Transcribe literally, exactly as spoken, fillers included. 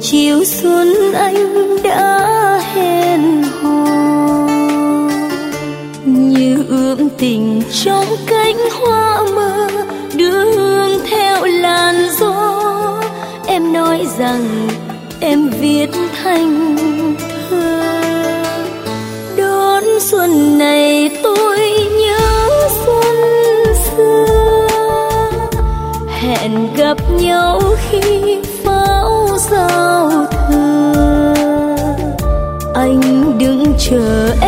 chiều xuân anh đã hẹn hò, như ươm tình trong cánh hoa mơ, đưa hương theo làn gió. Em nói rằng em viết thành thơ. Đón xuân này tôi nhớ xuân xưa, hẹn gặp nhau khi pháo giao thừa. Anh đừng chờ